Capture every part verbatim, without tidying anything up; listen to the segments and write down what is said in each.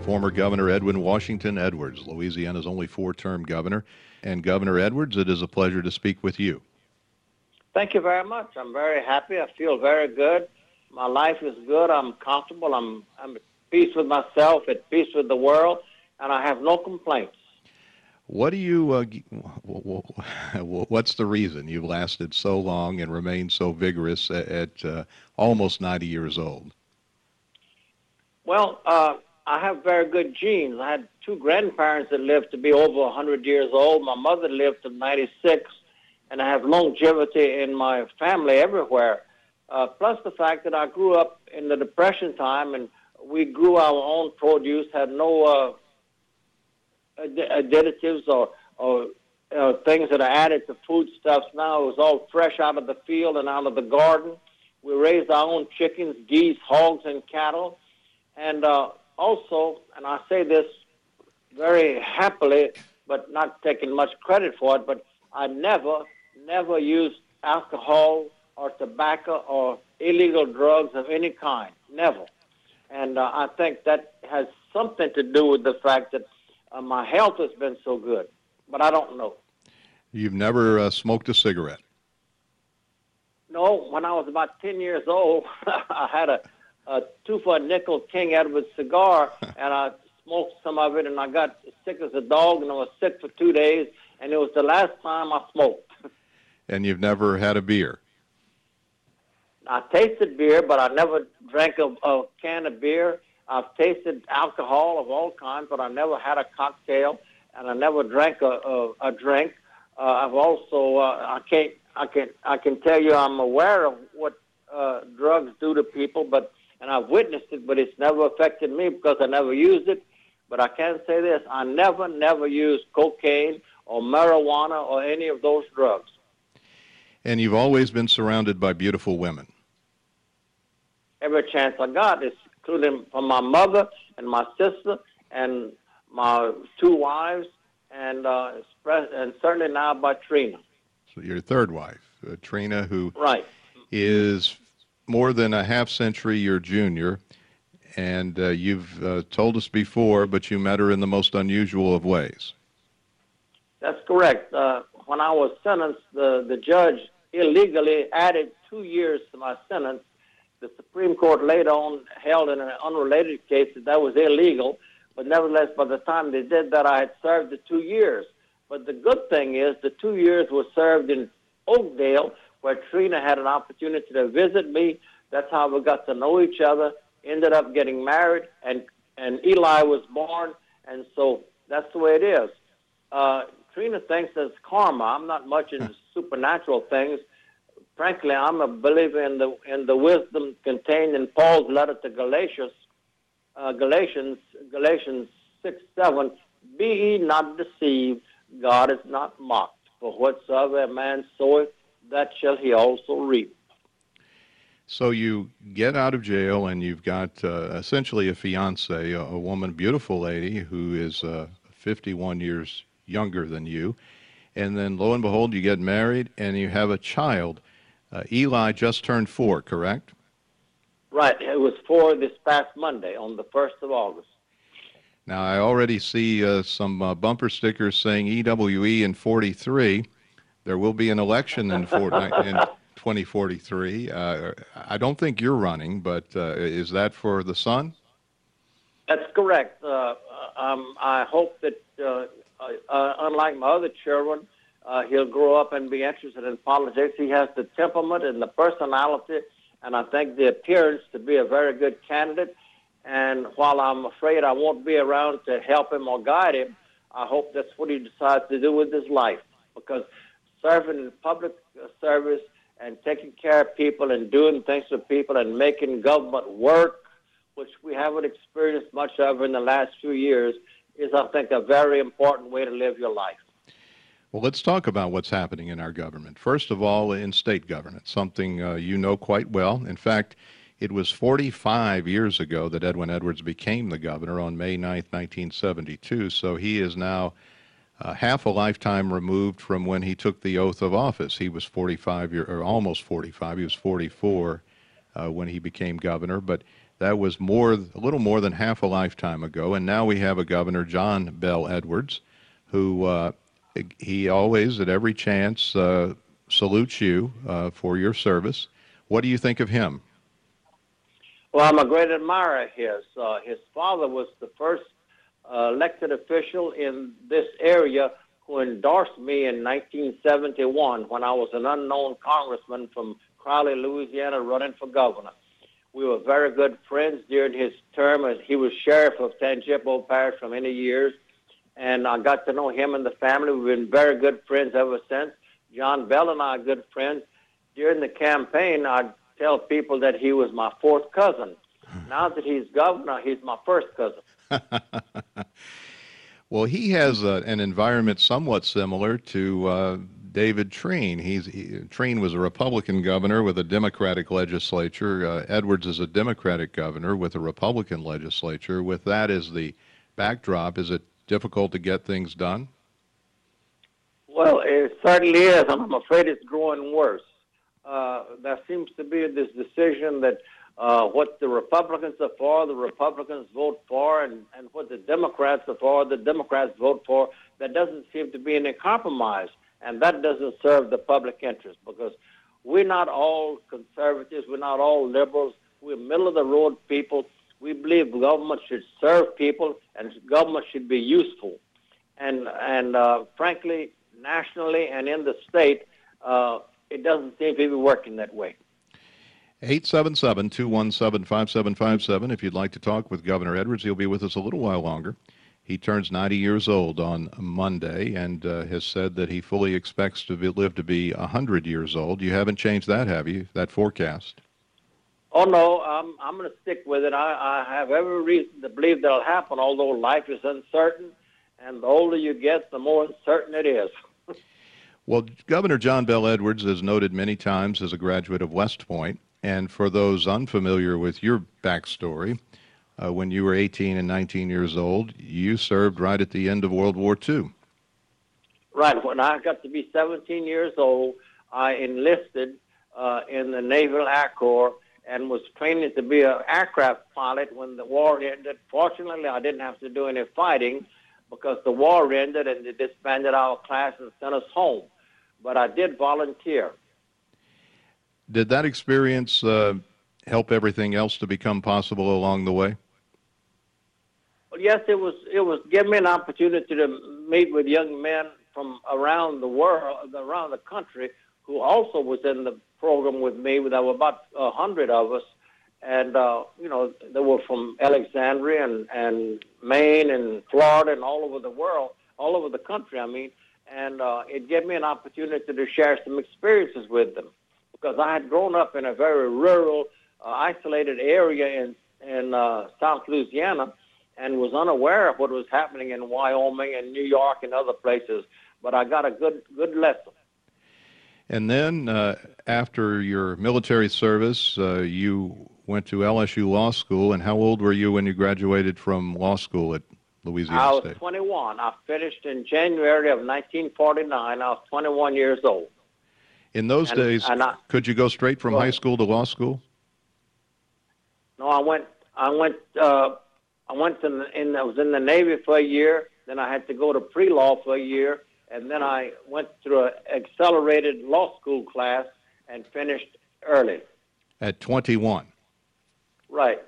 former Governor Edwin Washington Edwards, Louisiana's only four-term governor. And Governor Edwards, it is a pleasure to speak with you. Thank you very much. I'm very happy. I feel very good. My life is good. I'm comfortable. I'm, I'm at peace with myself, at peace with the world, and I have no complaints. What do you, uh, what's the reason you've lasted so long and remained so vigorous at, at uh, almost ninety years old? Well, uh, I have very good genes. I had two grandparents that lived to be over one hundred years old. My mother lived to ninety-six, and I have longevity in my family everywhere. Uh, plus the fact that I grew up in the Depression time, and we grew our own produce, had no uh, additives or, or uh, things that are added to foodstuffs now. It was all fresh out of the field and out of the garden. We raised our own chickens, geese, hogs, and cattle. And uh, also, and I say this very happily, but not taking much credit for it, but I never, never used alcohol or tobacco or illegal drugs of any kind, never. And uh, I think that has something to do with the fact that uh, my health has been so good, but I don't know. You've never uh, smoked a cigarette? No, when I was about ten years old, I had a, a two-for-a-nickel King Edward cigar, and I smoked some of it, and I got sick as a dog, and I was sick for two days, and it was the last time I smoked. And you've never had a beer? I tasted beer, but I never drank a, a can of beer. I've tasted alcohol of all kinds, but I never had a cocktail, and I never drank a, a, a drink. Uh, I've also, uh, I can't, I can, I can tell you I'm aware of what uh, drugs do to people, but and I've witnessed it, but it's never affected me because I never used it. But I can say this: I never, never used cocaine or marijuana or any of those drugs. And you've always been surrounded by beautiful women. Every chance I got, including from my mother and my sister and my two wives, and uh, and certainly now by Trina. So your third wife, uh, Trina, who right. is more than a half century your junior, and uh, you've uh, told us before, but you met her in the most unusual of ways. That's correct. Uh, when I was sentenced, the, the judge illegally added two years to my sentence. The Supreme Court later on held in an unrelated case that that was illegal, but nevertheless, by the time they did that, I had served the two years. But the good thing is the two years were served in Oakdale, where Trina had an opportunity to visit me. That's how we got to know each other, ended up getting married, and, and Eli was born, and so that's the way it is. Uh, Trina thinks it's karma. I'm not much into supernatural things. Frankly, I'm a believer in the in the wisdom contained in Paul's letter to Galatians, uh, Galatians, Galatians six seven. Be ye not deceived, God is not mocked. For whatsoever a man soweth, that shall he also reap. So you get out of jail, and you've got uh, essentially a fiancée, a, a woman, beautiful lady, who is uh, fifty-one years younger than you. And then, lo and behold, you get married, and you have a child. Uh, Eli just turned four, correct? Right. It was four this past Monday on the first of August. Now, I already see uh, some uh, bumper stickers saying E W E in forty-three. There will be an election in, in twenty forty-three. Uh, I don't think you're running, but uh, is that for the son? That's correct. Uh, um, I hope that, uh, uh, unlike my other children, Uh, he'll grow up and be interested in politics. He has the temperament and the personality, and I think the appearance to be a very good candidate. And while I'm afraid I won't be around to help him or guide him, I hope that's what he decides to do with his life. Because serving in public service and taking care of people and doing things for people and making government work, which we haven't experienced much of in the last few years, is, I think, a very important way to live your life. Well, let's talk about what's happening in our government. First of all, in state government, something uh, you know quite well. In fact, it was forty-five years ago that Edwin Edwards became the governor on May ninth, nineteen seventy-two, so he is now uh, half a lifetime removed from when he took the oath of office. He was forty-five, year, or almost forty-five, he was forty-four uh, when he became governor, but That was more, a little more than half a lifetime ago, and now we have a governor, John Bel Edwards, who uh, he always, at every chance, uh, salutes you uh, for your service. What do you think of him? Well, I'm a great admirer of his. Uh, his father was the first uh, elected official in this area who endorsed me in nineteen seventy-one when I was an unknown congressman from Crowley, Louisiana, running for governor. We were very good friends during his term. As he was sheriff of Tangipahoa Parish for many years, and I got to know him and the family. We've been very good friends ever since. John Bel and I are good friends. During the campaign, I'd tell people that he was my fourth cousin. Now that he's governor, he's my first cousin. Well, he has uh, an environment somewhat similar to uh, David Treen. He's, he, Treen was a Republican governor with a Democratic legislature. Uh, Edwards is a Democratic governor with a Republican legislature. With that as the backdrop, is it difficult to get things done? Well, it certainly is, and I'm afraid it's growing worse. Uh, there seems to be this decision that uh, what the Republicans are for, the Republicans vote for, and, and what the Democrats are for, the Democrats vote for. There doesn't seem to be any compromise, and that doesn't serve the public interest, because we're not all conservatives, we're not all liberals, we're middle-of-the-road people. We believe government should serve people, and government should be useful. And, and uh, frankly, nationally and in the state, uh, it doesn't seem to be working that way. eight seven seven, two one seven, five seven five seven. If you'd like to talk with Governor Edwards, he'll be with us a little while longer. He turns ninety years old on Monday and uh, has said that he fully expects to be, live to be one hundred years old. You haven't changed that, have you, that forecast? Oh, no, I'm, I'm going to stick with it. I, I have every reason to believe that will happen, although life is uncertain, and the older you get, the more uncertain it is. Well, Governor John Bel Edwards is noted many times as a graduate of West Point, and for those unfamiliar with your backstory, uh, when you were eighteen and nineteen years old, you served right at the end of World War Two. Right. When I got to be seventeen years old, I enlisted uh, in the Naval Air Corps and was training to be an aircraft pilot when the war ended. Fortunately, I didn't have to do any fighting because the war ended and they disbanded our class and sent us home. But I did volunteer. Did that experience uh, help everything else to become possible along the way? Well, yes, it was. It was giving me an opportunity to meet with young men from around the world, around the country, who also was in the program with me. There were about a hundred of us, and uh, you know, they were from Alexandria and, and Maine and Florida and all over the world, all over the country. I mean, and uh, it gave me an opportunity to share some experiences with them, because I had grown up in a very rural, uh, isolated area in in uh, South Louisiana, and was unaware of what was happening in Wyoming and New York and other places. But I got a good good lesson. And then uh, after your military service, uh, you went to L S U Law School. And how old were you when you graduated from law school at Louisiana I was State? twenty-one. I finished in January of nineteen forty-nine. I was twenty-one years old. In those and, days, and I, could you go straight from well, high school to law school? No, I went. I went. Uh, I went to. The, in, I was in the Navy for a year. Then I had to go to pre-law for a year, and then I went through an accelerated law school class and finished early. At twenty-one. Right.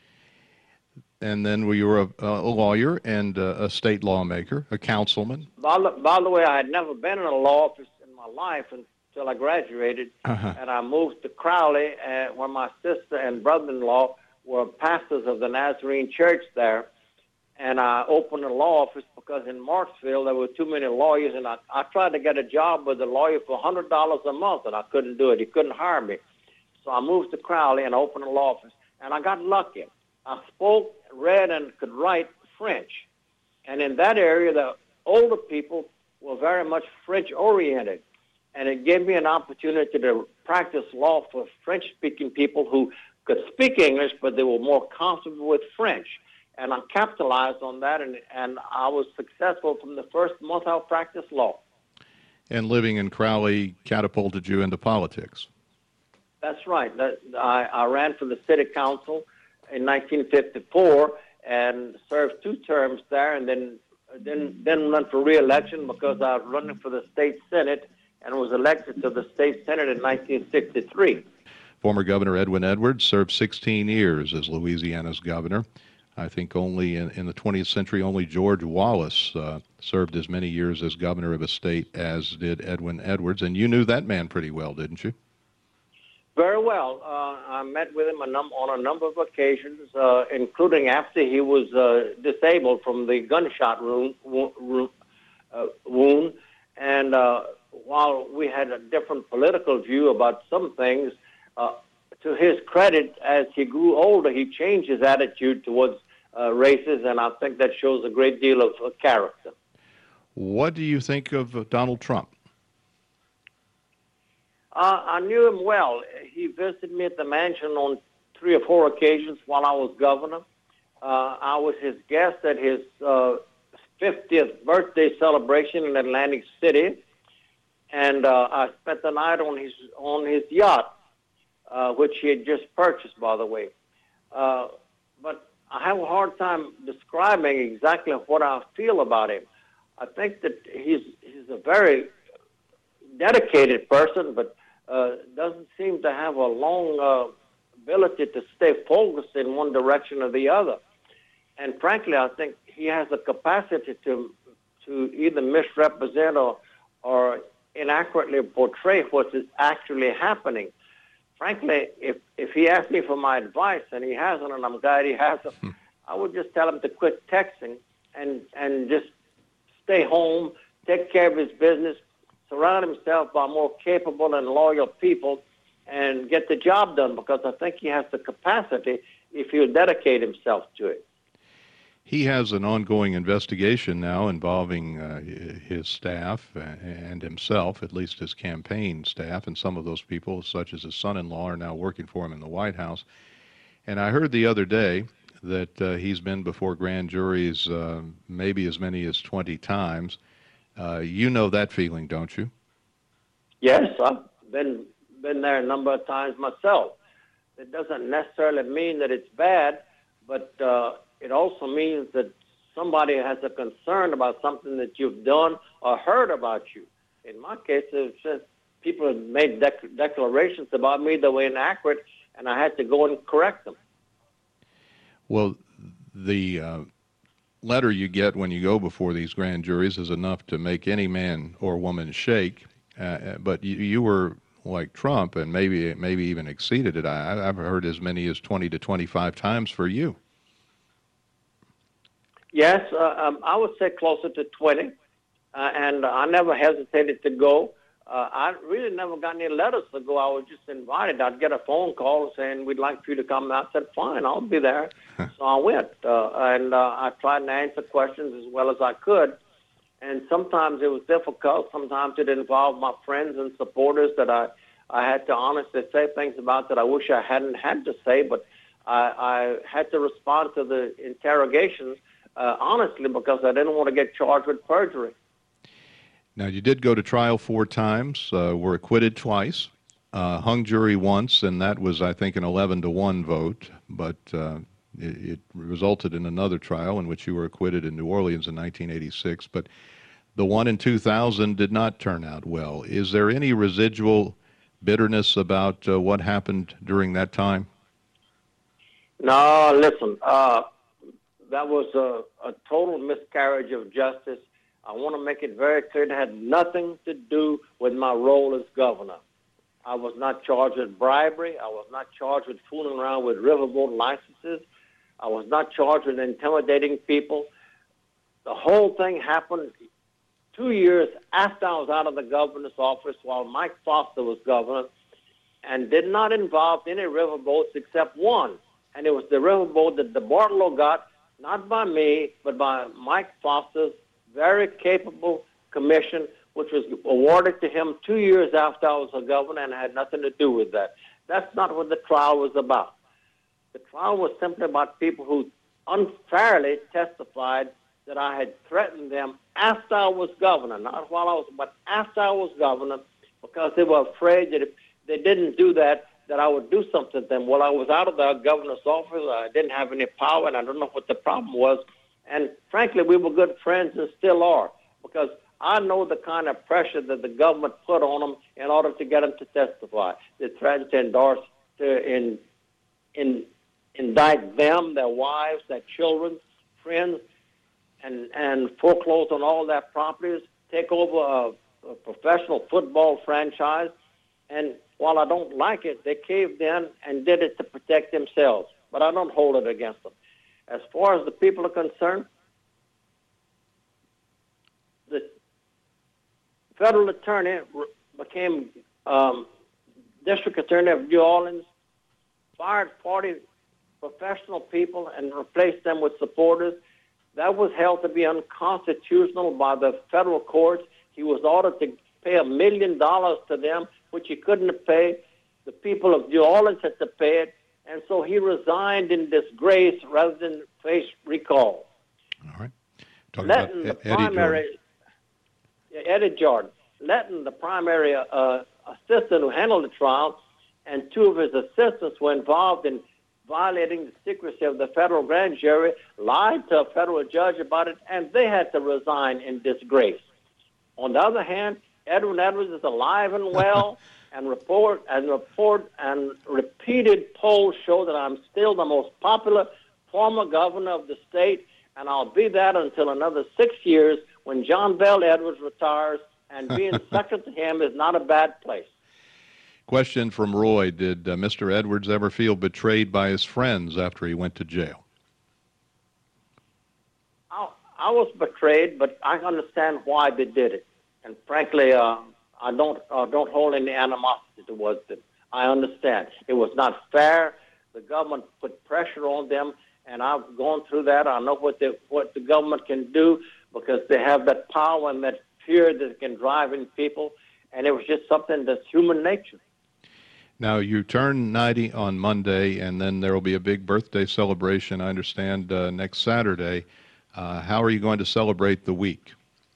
And then you were a, a lawyer and a, a state lawmaker, a councilman. By the, by the way, I had never been in a law office in my life until I graduated, Uh-huh. and I moved to Crowley, uh, where my sister and brother-in-law were pastors of the Nazarene Church there. And I opened a law office because in Marksville there were too many lawyers, and I, I tried to get a job with a lawyer for one hundred dollars a month, and I couldn't do it. He couldn't hire me. So I moved to Crowley and opened a law office, and I got lucky. I spoke, read, and could write French. And in that area, the older people were very much French-oriented, and it gave me an opportunity to practice law for French-speaking people who could speak English, but they were more comfortable with French. And I capitalized on that, and, and I was successful from the first month I practiced law. And living in Crowley catapulted you into politics. That's right. That, I, I ran for the city council, in nineteen fifty-four and served two terms there, and then then then run for re-election because I was running for the state senate and was elected to the state senate in nineteen sixty-three. Former Governor Edwin Edwards served sixteen years as Louisiana's governor. I think only in, in the twentieth century, only George Wallace uh, served as many years as governor of a state as did Edwin Edwards. And you knew that man pretty well, didn't you? Very well. Uh, I met with him a num- on a number of occasions, uh, including after he was uh, disabled from the gunshot wound. wound, uh, wound. And uh, while we had a different political view about some things, uh, to his credit, as he grew older, he changed his attitude towards uh, races, and I think that shows a great deal of uh, character. What do you think of uh, Donald Trump? Uh, I knew him well. He visited me at the mansion on three or four occasions while I was governor. Uh, I was his guest at his uh, fiftieth birthday celebration in Atlantic City, and uh, I spent the night on his on his yacht, uh, which he had just purchased, by the way. Uh, but I have a hard time describing exactly what I feel about him. I think that he's he's a very dedicated person, but uh, doesn't seem to have a long uh, ability to stay focused in one direction or the other. And frankly, I think he has a capacity to to either misrepresent or or inaccurately portray what is actually happening. Frankly, if if he asked me for my advice, and he hasn't, and I'm glad he hasn't, I would just tell him to quit texting and and just stay home, take care of his business, surround himself by more capable and loyal people, and get the job done, because I think he has the capacity if he'll dedicate himself to it. He has an ongoing investigation now involving uh, his staff and himself, at least his campaign staff, and some of those people, such as his son-in-law, are now working for him in the White House. And I heard the other day that uh, he's been before grand juries uh, maybe as many as twenty times. Uh, you know that feeling, don't you? Yes, I've been been there a number of times myself. It doesn't necessarily mean that it's bad, but uh, it also means that somebody has a concern about something that you've done or heard about you. In my case, it's just people have made dec- declarations about me that were inaccurate, and I had to go and correct them. Well, the uh, letter you get when you go before these grand juries is enough to make any man or woman shake. Uh, but you, you were like Trump, and maybe maybe even exceeded it. I, I've heard as many as twenty to twenty-five times for you. Yes, uh, um, I would say closer to twenty, uh, and I never hesitated to go. Uh, I really never got any letters to go. I was just invited. I'd get a phone call saying, we'd like for you to come. I said, fine, I'll be there. So I went, uh, and uh, I tried to answer questions as well as I could. And sometimes it was difficult. Sometimes it involved my friends and supporters that I, I had to honestly say things about that I wish I hadn't had to say, but I, I had to respond to the interrogations uh, honestly, because I didn't want to get charged with perjury. Now, you did go to trial four times, uh, were acquitted twice, uh, hung jury once, and that was, I think, an eleven to one vote, but uh, it, it resulted in another trial in which you were acquitted in New Orleans in nineteen eighty-six, but the one in two thousand did not turn out well. Is there any residual bitterness about uh, what happened during that time? No, listen, uh, that was a, a total miscarriage of justice. I want to make it very clear it had nothing to do with my role as governor. I was not charged with bribery. I was not charged with fooling around with riverboat licenses. I was not charged with intimidating people. The whole thing happened two years after I was out of the governor's office while Mike Foster was governor, and did not involve any riverboats except one. And it was the riverboat that the Bartolo got, not by me, but by Mike Foster's very capable commission, which was awarded to him two years after I was a governor, and had nothing to do with that. That's not what the trial was about. The trial was simply about people who unfairly testified that I had threatened them after I was governor, not while I was, but after I was governor, because they were afraid that if they didn't do that, that I would do something to them. Well, I was out of the governor's office. I didn't have any power, and I don't know what the problem was. And frankly, we were good friends and still are, because I know the kind of pressure that the government put on them in order to get them to testify. They threatened to endorse, to in, in, indict them, their wives, their children, friends, and, and foreclose on all their properties, take over a, a professional football franchise. And while I don't like it, they caved in and did it to protect themselves. But I don't hold it against them. As far as the people are concerned, the federal attorney became um, district attorney of New Orleans, fired forty professional people and replaced them with supporters. That was held to be unconstitutional by the federal courts. He was ordered to pay a million dollars to them, which he couldn't pay. The people of New Orleans had to pay it, and so he resigned in disgrace rather than face recall. All right. Talking Letting about the Eddie primary, Jordan. Eddie Jordan, letting the primary uh, assistant who handled the trial and two of his assistants were involved in violating the secrecy of the federal grand jury, lied to a federal judge about it, and they had to resign in disgrace. On the other hand, Edwin Edwards is alive and well, and report and report and repeated polls show that I'm still the most popular former governor of the state, and I'll be that until another six years when John Bell Edwards retires, and being second to him is not a bad place. Question from Roy. Did uh, Mister Edwards ever feel betrayed by his friends after he went to jail? I, I was betrayed, but I understand why they did it. And frankly, uh, I don't uh, don't hold any animosity towards them. I understand. It was not fair. The government put pressure on them, and I've gone through that. I know what the, what the government can do because they have that power and that fear that can drive in people, and it was just something that's human nature. Now, you turn ninety on Monday, and then there will be a big birthday celebration, I understand, uh, next Saturday. Uh, how are you going to celebrate the week?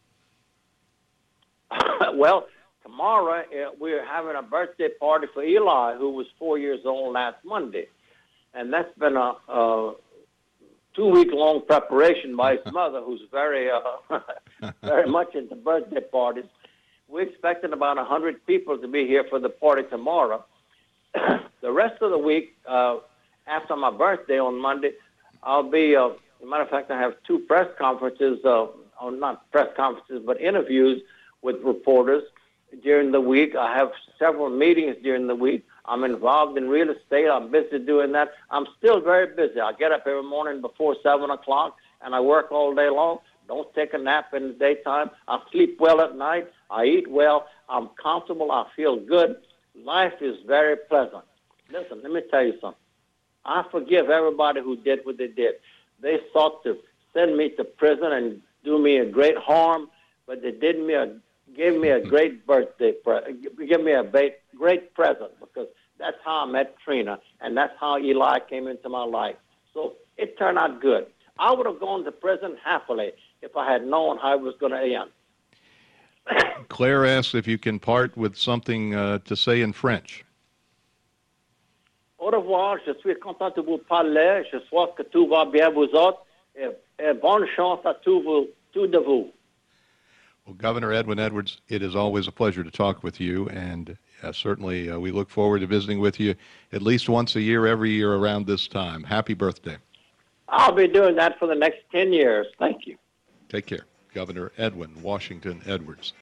Well, tomorrow uh, we're having a birthday party for Eli, who was four years old last Monday. And that's been a, a two-week-long preparation by his mother, who's very, uh, very much into birthday parties. We're expecting about one hundred people to be here for the party tomorrow. The rest of the week, uh, after my birthday on Monday, I'll be, uh, as a matter of fact, I have two press conferences, uh, or not press conferences, but interviews with reporters during the week. I have several meetings during the week. I'm involved in real estate. I'm busy doing that. I'm still very busy. I get up every morning before seven o'clock, and I work all day long. Don't take a nap in the daytime. I sleep well at night. I eat well. I'm comfortable. I feel good. Life is very pleasant. Listen, let me tell you something. I forgive everybody who did what they did. They sought to send me to prison and do me a great harm, but they did me a, gave me a great birthday, pre- give me a great, great present, because that's how I met Trina, and that's how Eli came into my life. So it turned out good. I would have gone to prison happily if I had known how it was going to end. Claire asks if you can part with something uh, to say in French. Au revoir, je suis content de vous parler. J'espère que tout va bien vous autres. Et, et bonne chance à tous, vous, tous de vous. Well, Governor Edwin Edwards, it is always a pleasure to talk with you, and uh, certainly uh, we look forward to visiting with you at least once a year, every year around this time. Happy birthday. I'll be doing that for the next ten years. Thank you. Take care. Governor Edwin Washington Edwards.